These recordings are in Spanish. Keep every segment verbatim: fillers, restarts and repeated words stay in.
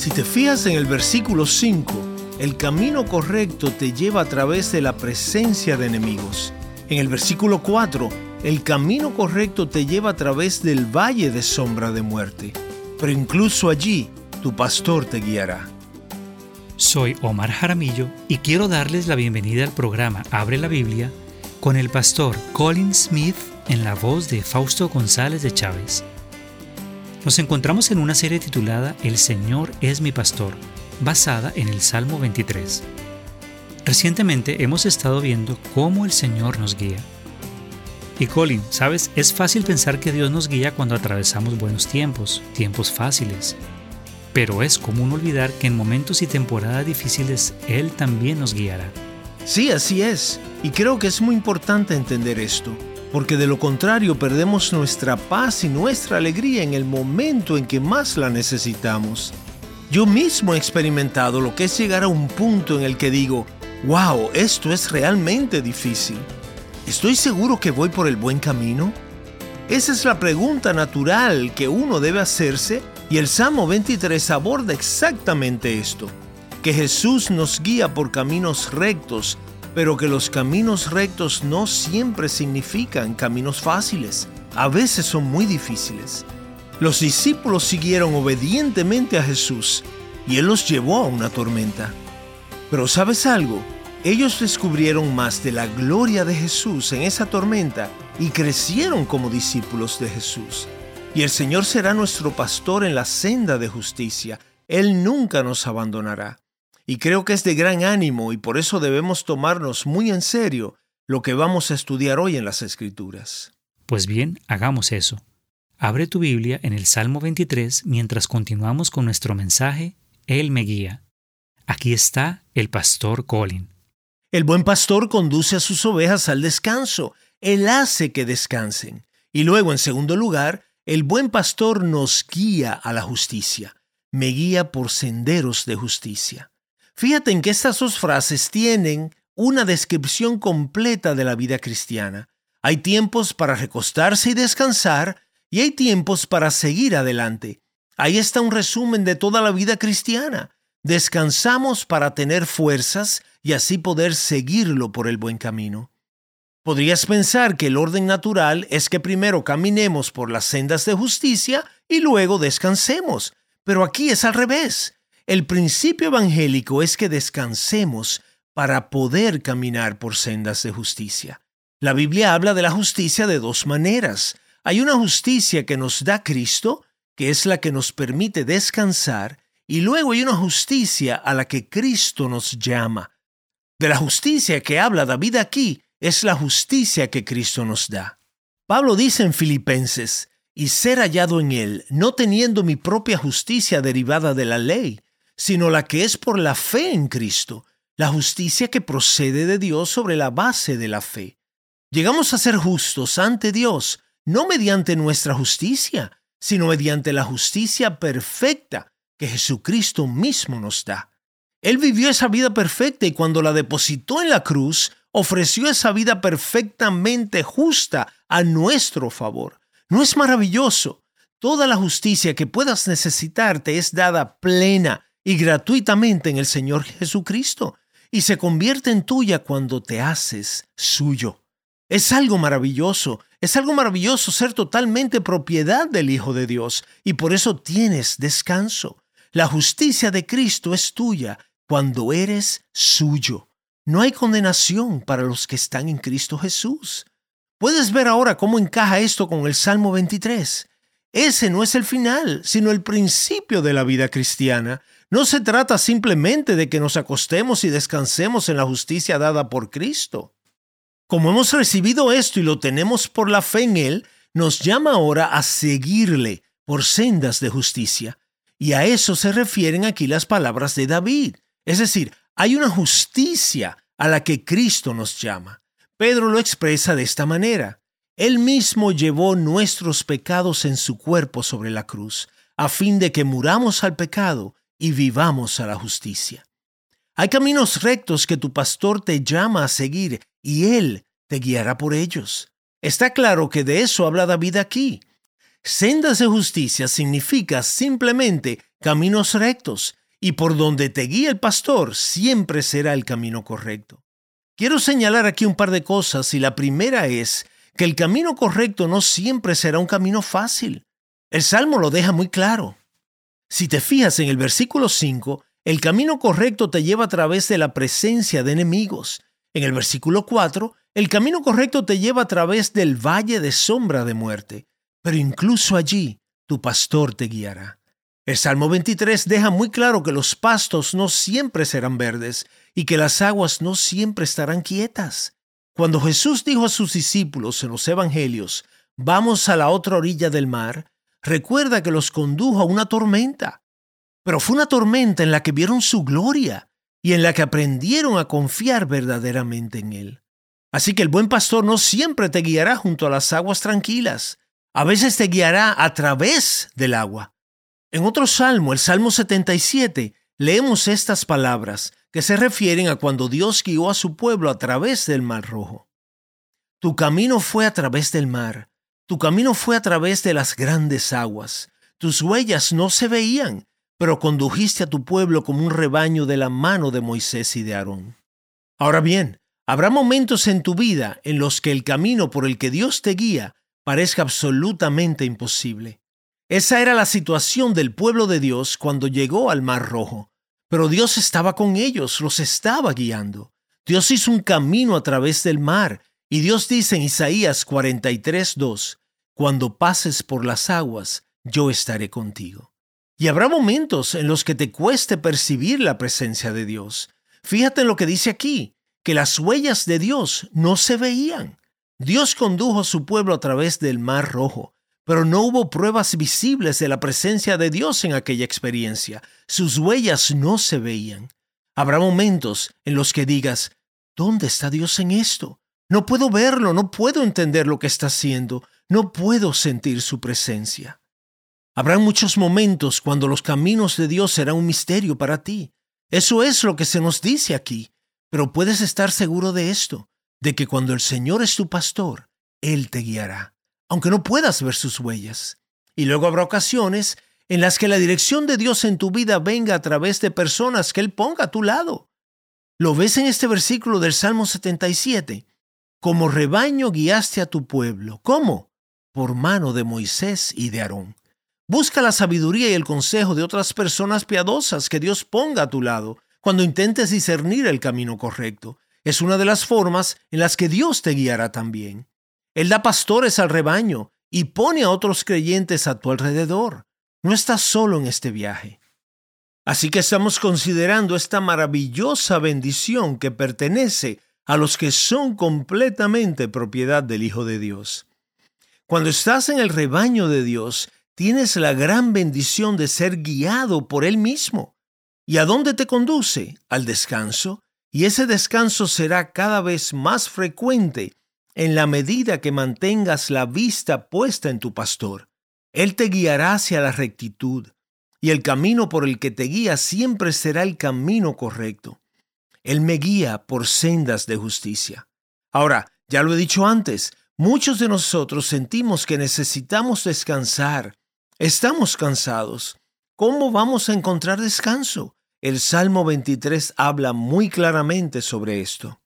Si te fijas en el versículo cinco, el camino correcto te lleva a través de la presencia de enemigos. En el versículo cuatro, el camino correcto te lleva a través del valle de sombra de muerte. Pero incluso allí, tu pastor te guiará. Soy Omar Jaramillo y quiero darles la bienvenida al programa Abre la Biblia con el pastor Colin Smith en la voz de Fausto González de Chávez. Nos encontramos en una serie titulada El Señor es mi pastor, basada en el Salmo veintitrés. Recientemente hemos estado viendo cómo el Señor nos guía. Y Colin, ¿sabes? Es fácil pensar que Dios nos guía cuando atravesamos buenos tiempos, tiempos fáciles. Pero es común olvidar que en momentos y temporadas difíciles Él también nos guiará. Sí, así es. Y creo que es muy importante entender esto, porque de lo contrario perdemos nuestra paz y nuestra alegría en el momento en que más la necesitamos. Yo mismo he experimentado lo que es llegar a un punto en el que digo, wow, esto es realmente difícil. ¿Estoy seguro que voy por el buen camino? Esa es la pregunta natural que uno debe hacerse, y el Salmo veintitrés aborda exactamente esto, que Jesús nos guía por caminos rectos, pero que los caminos rectos no siempre significan caminos fáciles. A veces son muy difíciles. Los discípulos siguieron obedientemente a Jesús y Él los llevó a una tormenta. Pero ¿sabes algo? Ellos descubrieron más de la gloria de Jesús en esa tormenta y crecieron como discípulos de Jesús. Y el Señor será nuestro pastor en la senda de justicia. Él nunca nos abandonará. Y creo que es de gran ánimo y por eso debemos tomarnos muy en serio lo que vamos a estudiar hoy en las Escrituras. Pues bien, hagamos eso. Abre tu Biblia en el Salmo veintitrés mientras continuamos con nuestro mensaje, Él me guía. Aquí está el pastor Colin. El buen pastor conduce a sus ovejas al descanso. Él hace que descansen. Y luego, en segundo lugar, el buen pastor nos guía a la justicia. Me guía por senderos de justicia. Fíjate en que estas dos frases tienen una descripción completa de la vida cristiana. Hay tiempos para recostarse y descansar, y hay tiempos para seguir adelante. Ahí está un resumen de toda la vida cristiana. Descansamos para tener fuerzas y así poder seguirlo por el buen camino. Podrías pensar que el orden natural es que primero caminemos por las sendas de justicia y luego descansemos, pero aquí es al revés. El principio evangélico es que descansemos para poder caminar por sendas de justicia. La Biblia habla de la justicia de dos maneras. Hay una justicia que nos da Cristo, que es la que nos permite descansar, y luego hay una justicia a la que Cristo nos llama. De la justicia que habla David aquí es la justicia que Cristo nos da. Pablo dice en Filipenses, y ser hallado en él, no teniendo mi propia justicia derivada de la ley, sino la que es por la fe en Cristo, la justicia que procede de Dios sobre la base de la fe. Llegamos a ser justos ante Dios, no mediante nuestra justicia, sino mediante la justicia perfecta que Jesucristo mismo nos da. Él vivió esa vida perfecta y cuando la depositó en la cruz, ofreció esa vida perfectamente justa a nuestro favor. ¿No es maravilloso? Toda la justicia que puedas necesitar te es dada plena y gratuitamente en el Señor Jesucristo, y se convierte en tuya cuando te haces suyo. Es algo maravilloso, es algo maravilloso ser totalmente propiedad del Hijo de Dios, y por eso tienes descanso. La justicia de Cristo es tuya cuando eres suyo. No hay condenación para los que están en Cristo Jesús. Puedes ver ahora cómo encaja esto con el Salmo veintitrés. Ese no es el final, sino el principio de la vida cristiana. No se trata simplemente de que nos acostemos y descansemos en la justicia dada por Cristo. Como hemos recibido esto y lo tenemos por la fe en Él, nos llama ahora a seguirle por sendas de justicia. Y a eso se refieren aquí las palabras de David. Es decir, hay una justicia a la que Cristo nos llama. Pedro lo expresa de esta manera. Él mismo llevó nuestros pecados en su cuerpo sobre la cruz, a fin de que muramos al pecado y vivamos a la justicia. Hay caminos rectos que tu pastor te llama a seguir y Él te guiará por ellos. Está claro que de eso habla David aquí. Sendas de justicia significa simplemente caminos rectos, y por donde te guía el pastor siempre será el camino correcto. Quiero señalar aquí un par de cosas, y la primera es que el camino correcto no siempre será un camino fácil. El Salmo lo deja muy claro. Si te fijas en el versículo cinco, el camino correcto te lleva a través de la presencia de enemigos. En el versículo cuatro, el camino correcto te lleva a través del valle de sombra de muerte. Pero incluso allí, tu pastor te guiará. El Salmo veintitrés deja muy claro que los pastos no siempre serán verdes y que las aguas no siempre estarán quietas. Cuando Jesús dijo a sus discípulos en los evangelios, vamos a la otra orilla del mar, recuerda que los condujo a una tormenta. Pero fue una tormenta en la que vieron su gloria y en la que aprendieron a confiar verdaderamente en Él. Así que el buen pastor no siempre te guiará junto a las aguas tranquilas. A veces te guiará a través del agua. En otro salmo, el Salmo setenta y siete, leemos estas palabras que se refieren a cuando Dios guió a su pueblo a través del Mar Rojo. Tu camino fue a través del mar, tu camino fue a través de las grandes aguas. Tus huellas no se veían, pero condujiste a tu pueblo como un rebaño de la mano de Moisés y de Aarón. Ahora bien, habrá momentos en tu vida en los que el camino por el que Dios te guía parezca absolutamente imposible. Esa era la situación del pueblo de Dios cuando llegó al Mar Rojo. Pero Dios estaba con ellos, los estaba guiando. Dios hizo un camino a través del mar, y Dios dice en Isaías cuarenta y tres, dos, cuando pases por las aguas, yo estaré contigo. Y habrá momentos en los que te cueste percibir la presencia de Dios. Fíjate en lo que dice aquí, que las huellas de Dios no se veían. Dios condujo a su pueblo a través del Mar Rojo, pero no hubo pruebas visibles de la presencia de Dios en aquella experiencia. Sus huellas no se veían. Habrá momentos en los que digas, ¿dónde está Dios en esto? No puedo verlo, no puedo entender lo que está haciendo, no puedo sentir su presencia. Habrá muchos momentos cuando los caminos de Dios serán un misterio para ti. Eso es lo que se nos dice aquí. Pero puedes estar seguro de esto, de que cuando el Señor es tu pastor, Él te guiará, aunque no puedas ver sus huellas. Y luego habrá ocasiones en las que la dirección de Dios en tu vida venga a través de personas que Él ponga a tu lado. ¿Lo ves en este versículo del Salmo setenta y siete? Como rebaño guiaste a tu pueblo. ¿Cómo? Por mano de Moisés y de Aarón. Busca la sabiduría y el consejo de otras personas piadosas que Dios ponga a tu lado cuando intentes discernir el camino correcto. Es una de las formas en las que Dios te guiará también. Él da pastores al rebaño y pone a otros creyentes a tu alrededor. No estás solo en este viaje. Así que estamos considerando esta maravillosa bendición que pertenece a los que son completamente propiedad del Hijo de Dios. Cuando estás en el rebaño de Dios, tienes la gran bendición de ser guiado por Él mismo. ¿Y a dónde te conduce? Al descanso. Y ese descanso será cada vez más frecuente en la medida que mantengas la vista puesta en tu pastor. Él te guiará hacia la rectitud, y el camino por el que te guía siempre será el camino correcto. Él me guía por sendas de justicia. Ahora, ya lo he dicho antes, muchos de nosotros sentimos que necesitamos descansar. Estamos cansados. ¿Cómo vamos a encontrar descanso? El Salmo veintitrés habla muy claramente sobre esto.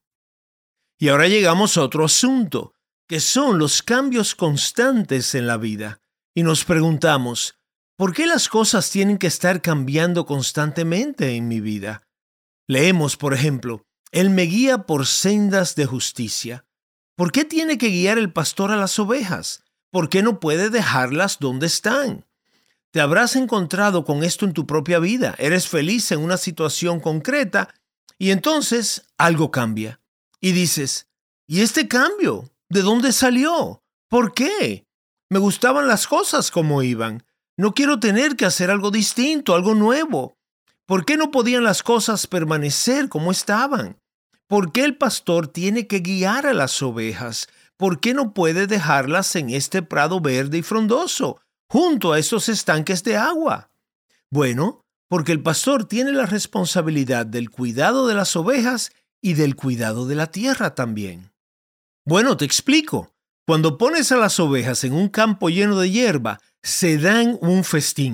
Y ahora llegamos a otro asunto, que son los cambios constantes en la vida. Y nos preguntamos, ¿por qué las cosas tienen que estar cambiando constantemente en mi vida? Leemos, por ejemplo, Él me guía por sendas de justicia. ¿Por qué tiene que guiar el pastor a las ovejas? ¿Por qué no puede dejarlas donde están? Te habrás encontrado con esto en tu propia vida. Eres feliz en una situación concreta y entonces algo cambia. Y dices, ¿y este cambio? ¿De dónde salió? ¿Por qué? Me gustaban las cosas como iban. No quiero tener que hacer algo distinto, algo nuevo. ¿Por qué no podían las cosas permanecer como estaban? ¿Por qué el pastor tiene que guiar a las ovejas? ¿Por qué no puede dejarlas en este prado verde y frondoso, junto a estos estanques de agua? Bueno, porque el pastor tiene la responsabilidad del cuidado de las ovejas y del cuidado de la tierra también. Bueno, te explico. Cuando pones a las ovejas en un campo lleno de hierba, se dan un festín.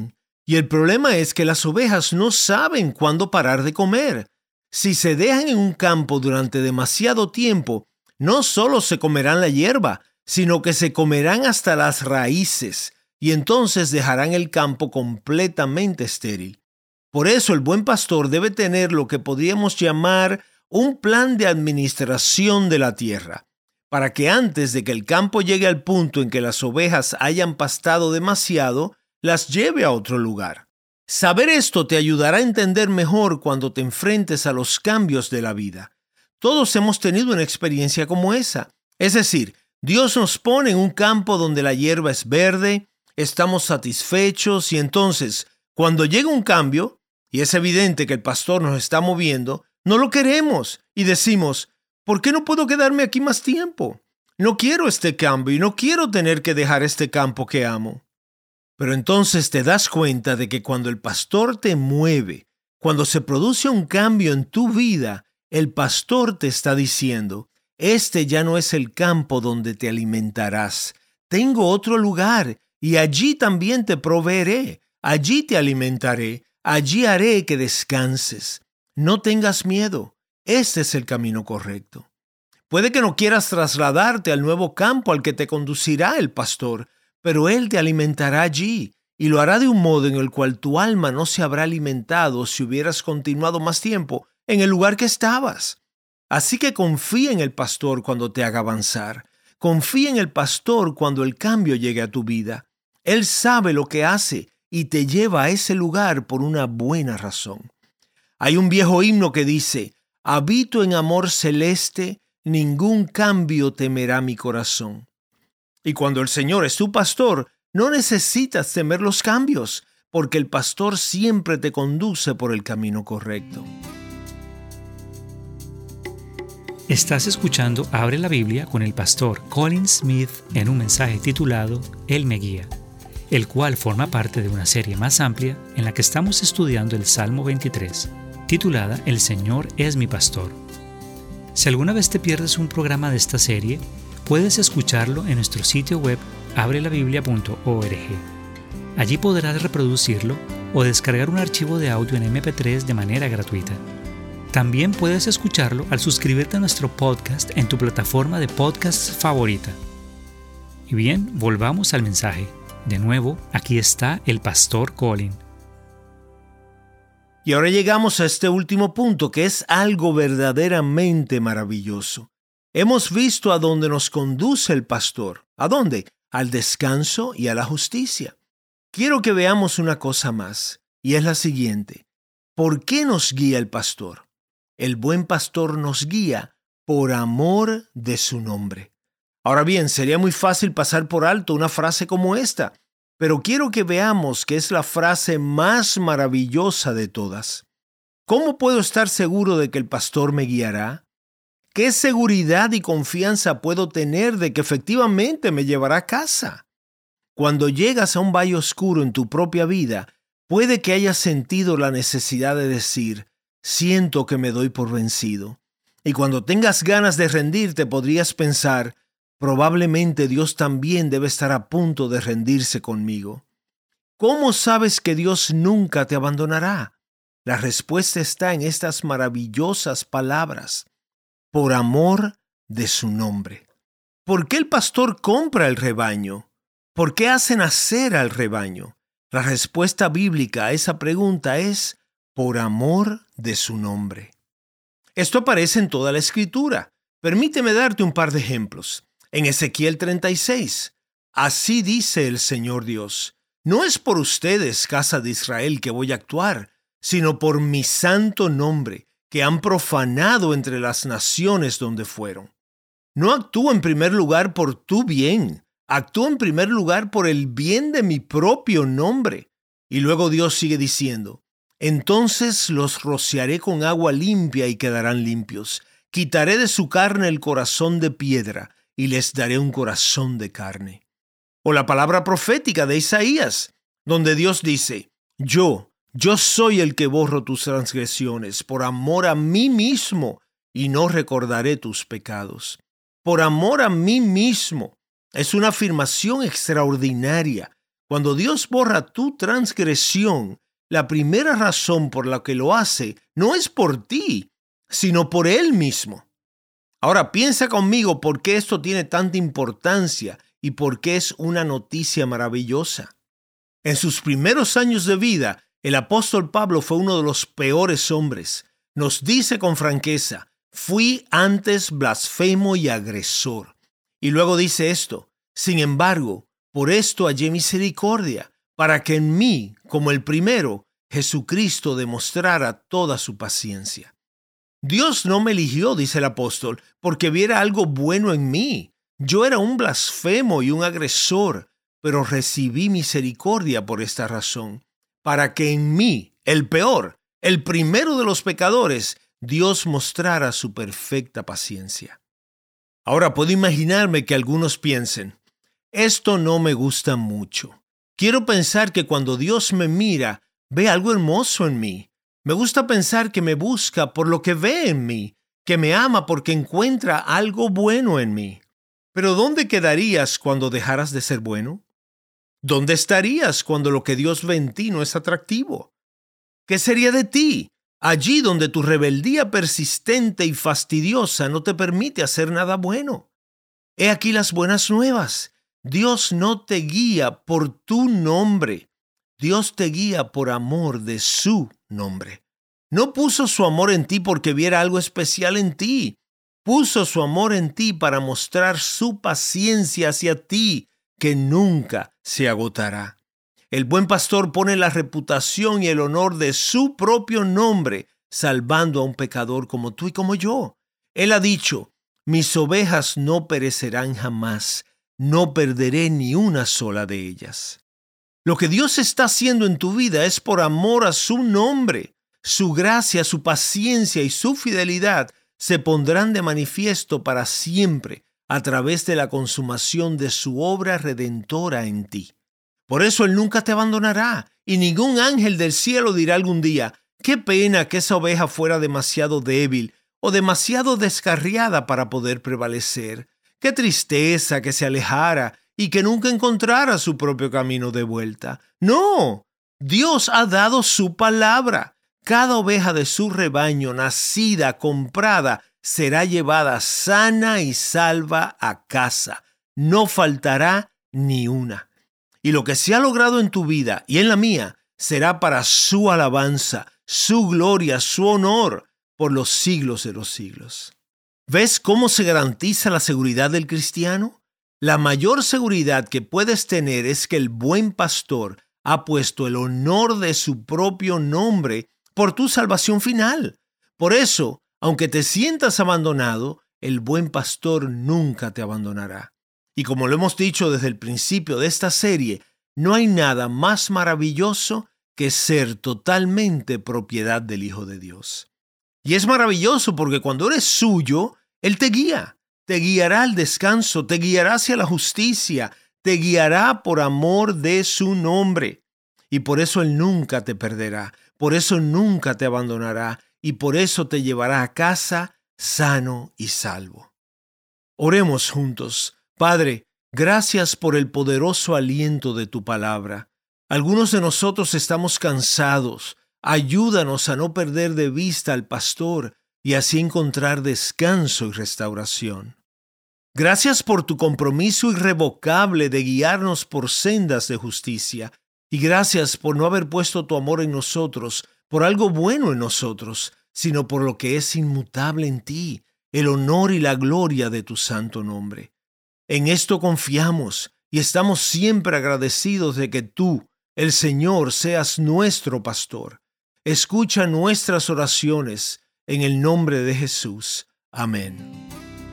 Y el problema es que las ovejas no saben cuándo parar de comer. Si se dejan en un campo durante demasiado tiempo, no solo se comerán la hierba, sino que se comerán hasta las raíces, y entonces dejarán el campo completamente estéril. Por eso el buen pastor debe tener lo que podríamos llamar un plan de administración de la tierra, para que antes de que el campo llegue al punto en que las ovejas hayan pastado demasiado, las lleve a otro lugar. Saber esto te ayudará a entender mejor cuando te enfrentes a los cambios de la vida. Todos hemos tenido una experiencia como esa. Es decir, Dios nos pone en un campo donde la hierba es verde, estamos satisfechos y entonces, cuando llega un cambio, y es evidente que el pastor nos está moviendo, no lo queremos y decimos, ¿por qué no puedo quedarme aquí más tiempo? No quiero este cambio y no quiero tener que dejar este campo que amo. Pero entonces te das cuenta de que cuando el pastor te mueve, cuando se produce un cambio en tu vida, el pastor te está diciendo, este ya no es el campo donde te alimentarás. Tengo otro lugar y allí también te proveeré. Allí te alimentaré. Allí haré que descanses. No tengas miedo. Este es el camino correcto. Puede que no quieras trasladarte al nuevo campo al que te conducirá el pastor, pero él te alimentará allí y lo hará de un modo en el cual tu alma no se habrá alimentado si hubieras continuado más tiempo en el lugar que estabas. Así que confía en el pastor cuando te haga avanzar. Confía en el pastor cuando el cambio llegue a tu vida. Él sabe lo que hace y te lleva a ese lugar por una buena razón. Hay un viejo himno que dice, habito en amor celeste, ningún cambio temerá mi corazón. Y cuando el Señor es tu pastor, no necesitas temer los cambios, porque el pastor siempre te conduce por el camino correcto. Estás escuchando Abre la Biblia con el pastor Colin Smith en un mensaje titulado Él me guía, el cual forma parte de una serie más amplia en la que estamos estudiando el Salmo veintitrés, titulada El Señor es mi pastor. Si alguna vez te pierdes un programa de esta serie, puedes escucharlo en nuestro sitio web abre la biblia punto org. Allí podrás reproducirlo o descargar un archivo de audio en eme pe tres de manera gratuita. También puedes escucharlo al suscribirte a nuestro podcast en tu plataforma de podcast favorita. Y bien, volvamos al mensaje. De nuevo, aquí está el pastor Colin. Y ahora llegamos a este último punto, que es algo verdaderamente maravilloso. Hemos visto a dónde nos conduce el pastor. ¿A dónde? Al descanso y a la justicia. Quiero que veamos una cosa más, y es la siguiente. ¿Por qué nos guía el pastor? El buen pastor nos guía por amor de su nombre. Ahora bien, sería muy fácil pasar por alto una frase como esta, pero quiero que veamos que es la frase más maravillosa de todas. ¿Cómo puedo estar seguro de que el pastor me guiará? ¿Qué seguridad y confianza puedo tener de que efectivamente me llevará a casa? Cuando llegas a un valle oscuro en tu propia vida, puede que hayas sentido la necesidad de decir, siento que me doy por vencido. Y cuando tengas ganas de rendirte, podrías pensar, probablemente Dios también debe estar a punto de rendirse conmigo. ¿Cómo sabes que Dios nunca te abandonará? La respuesta está en estas maravillosas palabras. Por amor de su nombre. ¿Por qué el pastor compra el rebaño? ¿Por qué hace nacer al rebaño? La respuesta bíblica a esa pregunta es por amor de su nombre. Esto aparece en toda la Escritura. Permíteme darte un par de ejemplos. En Ezequiel treinta y seis, así dice el Señor Dios, no es por ustedes, casa de Israel, que voy a actuar, sino por mi santo nombre, que han profanado entre las naciones donde fueron. No actúo en primer lugar por tu bien, actúo en primer lugar por el bien de mi propio nombre. Y luego Dios sigue diciendo, entonces los rociaré con agua limpia y quedarán limpios. Quitaré de su carne el corazón de piedra y les daré un corazón de carne. O la palabra profética de Isaías, donde Dios dice, yo, yo soy el que borro tus transgresiones por amor a mí mismo y no recordaré tus pecados. Por amor a mí mismo. Es una afirmación extraordinaria. Cuando Dios borra tu transgresión, la primera razón por la que lo hace no es por ti, sino por Él mismo. Ahora piensa conmigo por qué esto tiene tanta importancia y por qué es una noticia maravillosa. En sus primeros años de vida, el apóstol Pablo fue uno de los peores hombres. Nos dice con franqueza: fui antes blasfemo y agresor. Y luego dice esto: sin embargo, por esto hallé misericordia, para que en mí, como el primero, Jesucristo demostrara toda su paciencia. Dios no me eligió, dice el apóstol, porque viera algo bueno en mí. Yo era un blasfemo y un agresor, pero recibí misericordia por esta razón, para que en mí, el peor, el primero de los pecadores, Dios mostrara su perfecta paciencia. Ahora puedo imaginarme que algunos piensen: esto no me gusta mucho. Quiero pensar que cuando Dios me mira, ve algo hermoso en mí. Me gusta pensar que me busca por lo que ve en mí, que me ama porque encuentra algo bueno en mí. Pero ¿dónde quedarías cuando dejaras de ser bueno? ¿Dónde estarías cuando lo que Dios ve en ti no es atractivo? ¿Qué sería de ti allí donde tu rebeldía persistente y fastidiosa no te permite hacer nada bueno? He aquí las buenas nuevas. Dios no te guía por tu nombre. Dios te guía por amor de su nombre. No puso su amor en ti porque viera algo especial en ti. Puso su amor en ti para mostrar su paciencia hacia ti, que nunca se agotará. El buen pastor pone la reputación y el honor de su propio nombre, salvando a un pecador como tú y como yo. Él ha dicho: mis ovejas no perecerán jamás, no perderé ni una sola de ellas. Lo que Dios está haciendo en tu vida es por amor a su nombre. Su gracia, su paciencia y su fidelidad se pondrán de manifiesto para siempre a través de la consumación de su obra redentora en ti. Por eso Él nunca te abandonará, y ningún ángel del cielo dirá algún día: qué pena que esa oveja fuera demasiado débil o demasiado descarriada para poder prevalecer. Qué tristeza que se alejara y que nunca encontrara su propio camino de vuelta. No, Dios ha dado su palabra. Cada oveja de su rebaño, nacida, comprada, será llevada sana y salva a casa. No faltará ni una. Y lo que se ha logrado en tu vida y en la mía será para su alabanza, su gloria, su honor por los siglos de los siglos. ¿Ves cómo se garantiza la seguridad del cristiano? La mayor seguridad que puedes tener es que el buen pastor ha puesto el honor de su propio nombre por tu salvación final. Por eso, aunque te sientas abandonado, el buen pastor nunca te abandonará. Y como lo hemos dicho desde el principio de esta serie, no hay nada más maravilloso que ser totalmente propiedad del Hijo de Dios. Y es maravilloso porque cuando eres suyo, Él te guía. Te guiará al descanso, te guiará hacia la justicia, te guiará por amor de su nombre. Y por eso Él nunca te perderá, por eso nunca te abandonará y por eso te llevará a casa sano y salvo. Oremos juntos. Padre, gracias por el poderoso aliento de tu palabra. Algunos de nosotros estamos cansados. Ayúdanos a no perder de vista al pastor y así encontrar descanso y restauración. Gracias por tu compromiso irrevocable de guiarnos por sendas de justicia. Y gracias por no haber puesto tu amor en nosotros, por algo bueno en nosotros, sino por lo que es inmutable en ti, el honor y la gloria de tu santo nombre. En esto confiamos y estamos siempre agradecidos de que tú, el Señor, seas nuestro pastor. Escucha nuestras oraciones en el nombre de Jesús. Amén.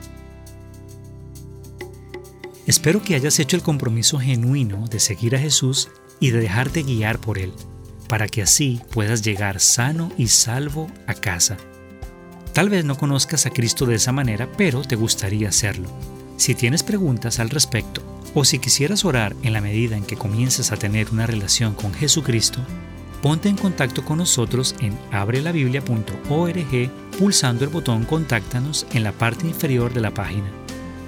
Espero que hayas hecho el compromiso genuino de seguir a Jesús y de dejarte guiar por Él, para que así puedas llegar sano y salvo a casa. Tal vez no conozcas a Cristo de esa manera, pero te gustaría hacerlo. Si tienes preguntas al respecto, o si quisieras orar en la medida en que comiences a tener una relación con Jesucristo, ponte en contacto con nosotros en abre la biblia punto org pulsando el botón Contáctanos en la parte inferior de la página.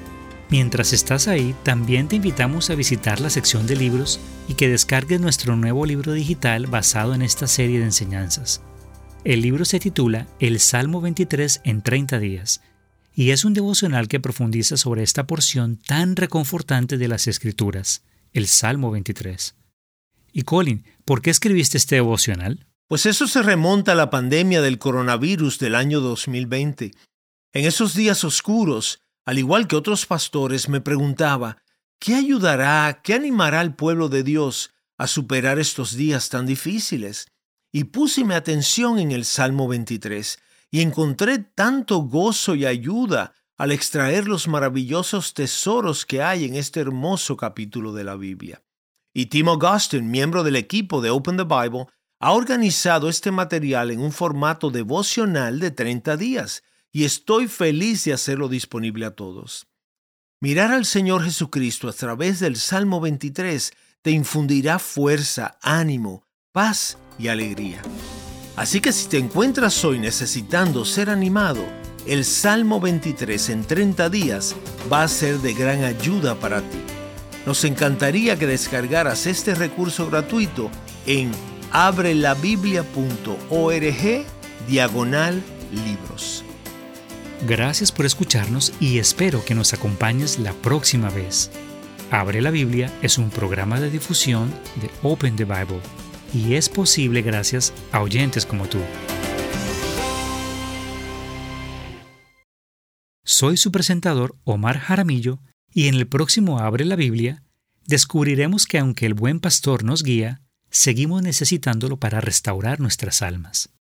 Mientras estás ahí, también te invitamos a visitar la sección de libros y que descargues nuestro nuevo libro digital basado en esta serie de enseñanzas. El libro se titula El Salmo veintitrés en treinta días y es un devocional que profundiza sobre esta porción tan reconfortante de las Escrituras, el Salmo veintitrés. Y Colin, ¿por qué escribiste este devocional? Pues eso se remonta a la pandemia del coronavirus del año dos mil veinte. En esos días oscuros, al igual que otros pastores, me preguntaba, ¿qué ayudará, qué animará al pueblo de Dios a superar estos días tan difíciles? Y puse mi atención en el Salmo veintitrés y encontré tanto gozo y ayuda al extraer los maravillosos tesoros que hay en este hermoso capítulo de la Biblia. Y Tim Augustine, miembro del equipo de Open the Bible, ha organizado este material en un formato devocional de treinta días y estoy feliz de hacerlo disponible a todos. Mirar al Señor Jesucristo a través del Salmo veintitrés te infundirá fuerza, ánimo, paz y alegría. Así que si te encuentras hoy necesitando ser animado, el Salmo veintitrés en treinta días va a ser de gran ayuda para ti. Nos encantaría que descargaras este recurso gratuito en abrelabiblia.org diagonal libros. Gracias por escucharnos y espero que nos acompañes la próxima vez. Abre la Biblia es un programa de difusión de Open the Bible y es posible gracias a oyentes como tú. Soy su presentador Omar Jaramillo y en el próximo Abre la Biblia descubriremos que aunque el buen pastor nos guía, seguimos necesitándolo para restaurar nuestras almas.